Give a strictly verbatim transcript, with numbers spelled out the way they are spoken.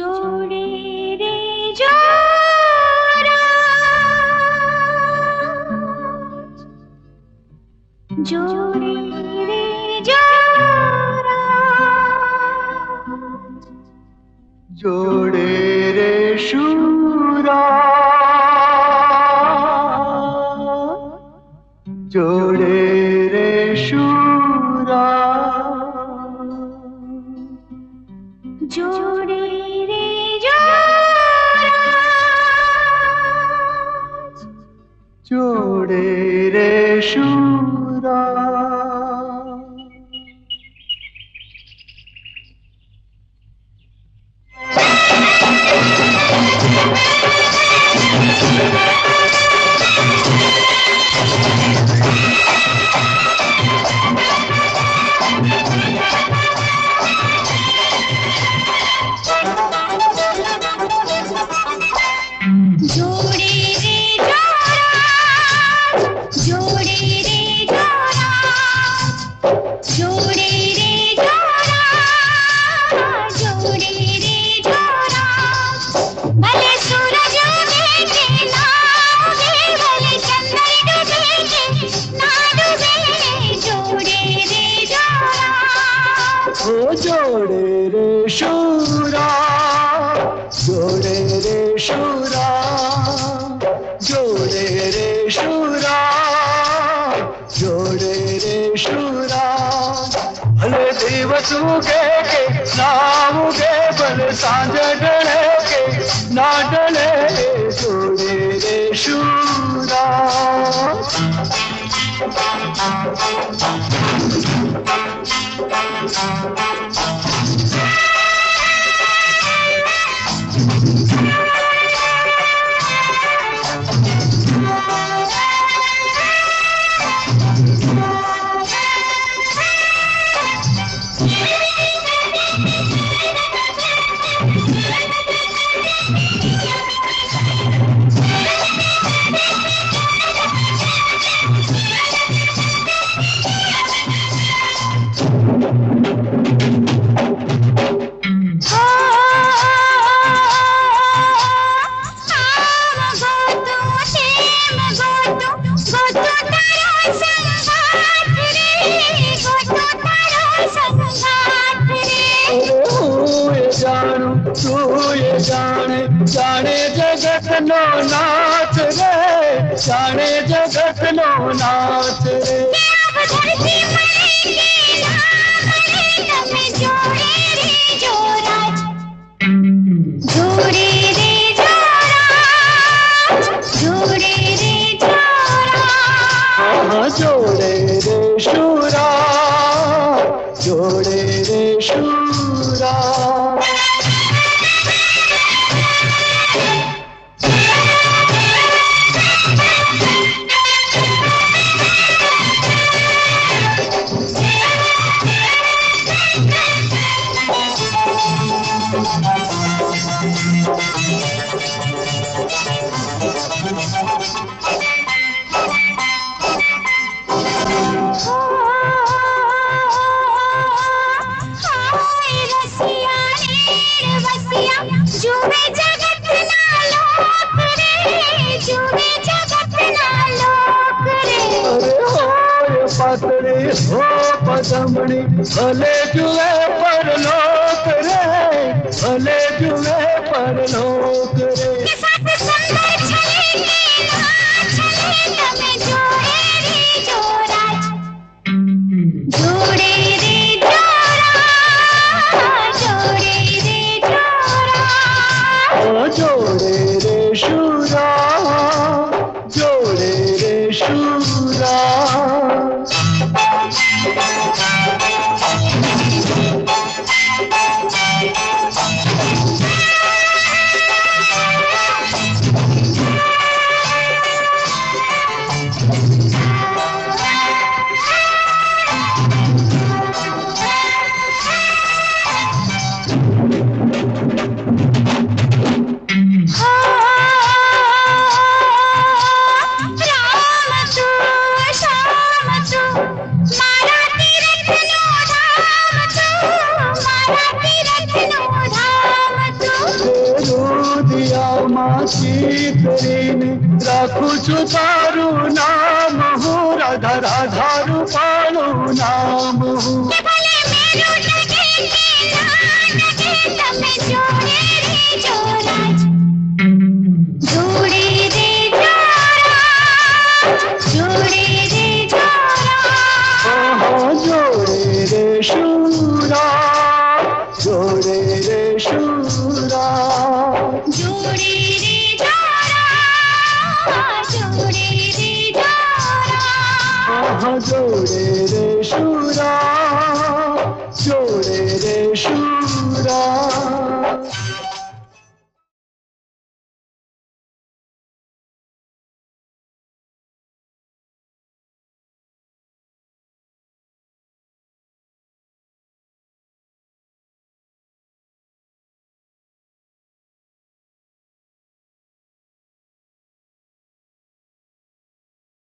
जोड़े रे जोड़ा, जोड़े रे जोड़ा, जोड़े रे शूरा, जोड़े रे शूरा, जोड़े रे जोड़ा, जोड़े रे शूरा। जोड़े रे जोड़ा, जोड़े रे जोड़ा, जोड़े रे जोड़ा, जोड़े रे जोड़ा। भले सूरज उगे के ना उगे, भले चंद्र डूबे के ना डूबे, जोड़े रे जोड़ा। ओ जोड़े रे शूरा, जोड़े रे शूरा, जोड़े रे शूरा, जोड़े रे शूरा। भले दिवस उगे के ना उगे, भले सांझ ढले के ना ढले, जोड़े रे शूरा। तू ये जाने जाने जगत नो नाथ रे, जाने जगत नो नाथ रे। अब धरती मरेगी ना मरेगा, मैं जोड़े रे जोड़ा, जोड़े रे जोड़ा, जोड़े रे जोड़ा। हाँ जोड़े रे शूरा, जोड़े रे शूरा। जुए जगत ना लोक रे, जुए जगत ना लोक रे। अरे हो ये पतरी हो पदमणी, भले जुए पर लोक रे, भले जुए पर लोक रे। के साथ सुंदर चलेगी ना चलेगा, मैं जोड़े रे जोड़ा, जोड़े रे जोड़ा, जोड़े रे जोड़ा। ओ जोड़े रे शूरा, जोड़े रे शूरा। માસી કરીને રાખું છું તારું નામ હું રાધા રાધા રૂપાનું નામ હું કે ભલે મેરું લગે કે ના લગે તમે જોડે રે જોરાજ જોડે રે જોરા જોડે રે જોરા ઓહો જોડે રે શૂરા જોડે રે શૂરા જોડે રે જોરા જોડે રે જોરા ઓહો જોડે રે શૂરા જોડે રે શૂરા